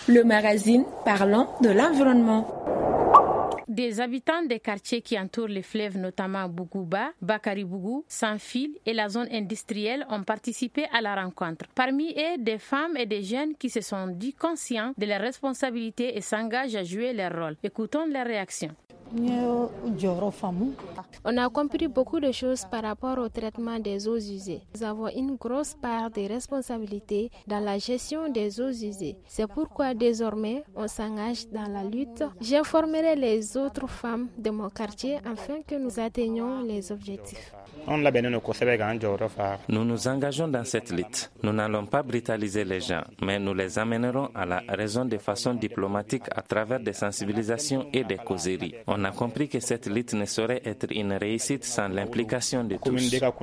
Le magazine parlant de l'environnement. Des habitants des quartiers qui entourent les fleuves, notamment Bougouba, Bakaribougou, Sanfil et la zone industrielle ont participé à la rencontre. Parmi eux, des femmes et des jeunes qui se sont dit conscients de leurs responsabilités et s'engagent à jouer leur rôle. Écoutons leurs réactions. On a compris beaucoup de choses par rapport au traitement des eaux usées. Nous avons une grosse part de responsabilité dans la gestion des eaux usées. C'est pourquoi désormais on s'engage dans la lutte. J'informerai les autres femmes de mon quartier afin que nous atteignions les objectifs. Nous nous engageons dans cette lutte. Nous n'allons pas brutaliser les gens, mais nous les amènerons à la raison de façon diplomatique à travers des sensibilisations et des causeries. On a compris que cette lutte ne saurait être une réussite sans l'implication de tous.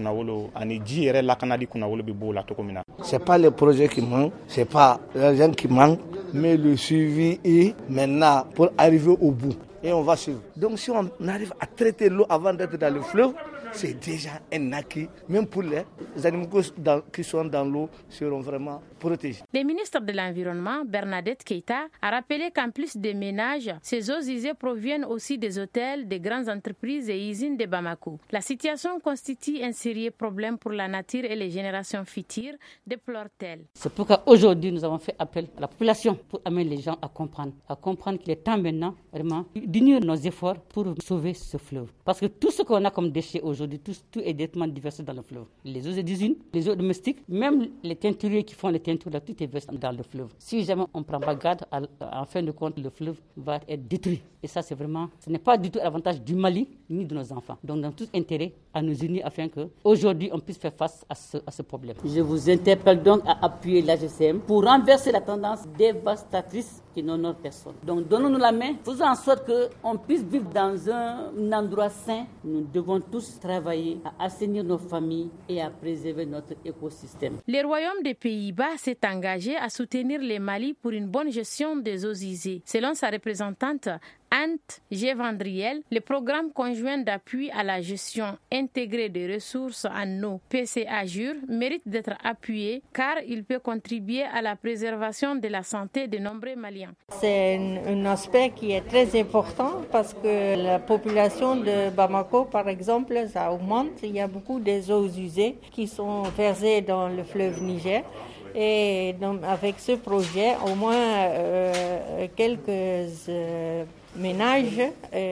C'est pas les projets qui manquent, c'est pas l'argent qui manque, mais le suivi est maintenant pour arriver au bout. Et on va suivre. Donc si on arrive à traiter l'eau avant d'être dans le fleuve, c'est déjà un acquis. Même pour les animaux qui sont dans l'eau seront vraiment protégés. Le ministre de l'Environnement, Bernadette Keita, a rappelé qu'en plus des ménages, ces eaux usées proviennent aussi des hôtels, des grandes entreprises et usines de Bamako. La situation constitue un sérieux problème pour la nature et les générations futures, déplore-t-elle. C'est pourquoi aujourd'hui nous avons fait appel à la population pour amener les gens à comprendre qu'il est temps maintenant vraiment d'unir nos efforts pour sauver ce fleuve. Parce que tout ce qu'on a comme déchets aujourd'hui, tout est directement déversé dans le fleuve. Les eaux d'usine, les eaux domestiques, même les teinturiers qui font les teintures, là, tout est versé dans le fleuve. Si jamais on ne prend pas garde, en fin de compte, le fleuve va être détruit. Et ça, ce n'est pas du tout l'avantage du Mali ni de nos enfants. Donc, nous avons tout intérêt à nous unir afin qu'aujourd'hui, on puisse faire face à ce problème. Je vous interpelle donc à appuyer l'AGCM pour renverser la tendance dévastatrice qui n'honore personne. Donc, donnons-nous la main, faisons en sorte qu'on puisse vivre dans un endroit sain. Nous devons tous travailler à assainir nos familles et à préserver notre écosystème. Le Royaume des Pays-Bas s'est engagé à soutenir le Mali pour une bonne gestion des eaux usées. Selon sa représentante, Ant Gévandriel, le programme conjoint d'appui à la gestion intégrée des ressources en eau, PCA-JUR, mérite d'être appuyé car il peut contribuer à la préservation de la santé de nombreux Maliens. C'est un aspect qui est très important parce que la population de Bamako, par exemple, ça augmente. Il y a beaucoup des eaux usées qui sont versées dans le fleuve Niger. Et donc, avec ce projet, au moins quelques ménages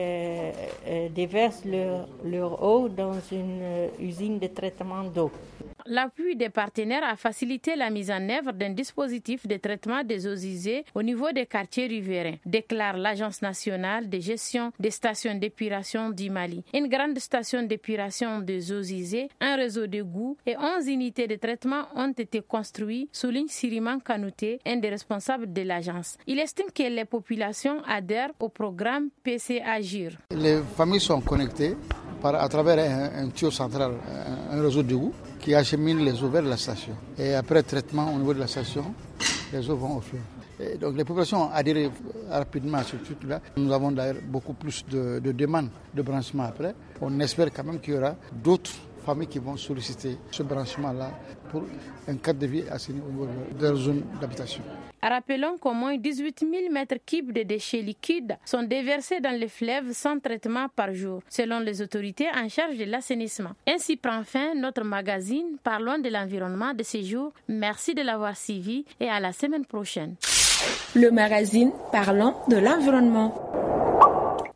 déversent leur eau dans une usine de traitement d'eau. L'appui des partenaires a facilité la mise en œuvre d'un dispositif de traitement des eaux usées au niveau des quartiers riverains, déclare l'Agence nationale de gestion des stations d'épuration du Mali. Une grande station d'épuration des eaux usées, un réseau d'égouts et 11 unités de traitement ont été construits, souligne Siriman Kanouté, un des responsables de l'agence. Il estime que les populations adhèrent au programme PCA-JUR. Les familles sont connectées à travers un tuyau central, un réseau d'égouts qui achemine les eaux vers la station. Et après traitement au niveau de la station, les eaux vont au fleuve. Et donc les populations ont adhéré rapidement à ce truc-là. Nous avons d'ailleurs beaucoup plus de demandes de branchement après. On espère quand même qu'il y aura d'autres familles qui vont solliciter ce branchement-là pour un cadre de vie assaini au niveau de leur zone d'habitation. Rappelons qu'au moins 18 000 mètres cubes de déchets liquides sont déversés dans les fleuves sans traitement par jour, selon les autorités en charge de l'assainissement. Ainsi prend fin notre magazine Parlons de l'environnement de ce jour. Merci de l'avoir suivi et à la semaine prochaine. Le magazine Parlons de l'environnement.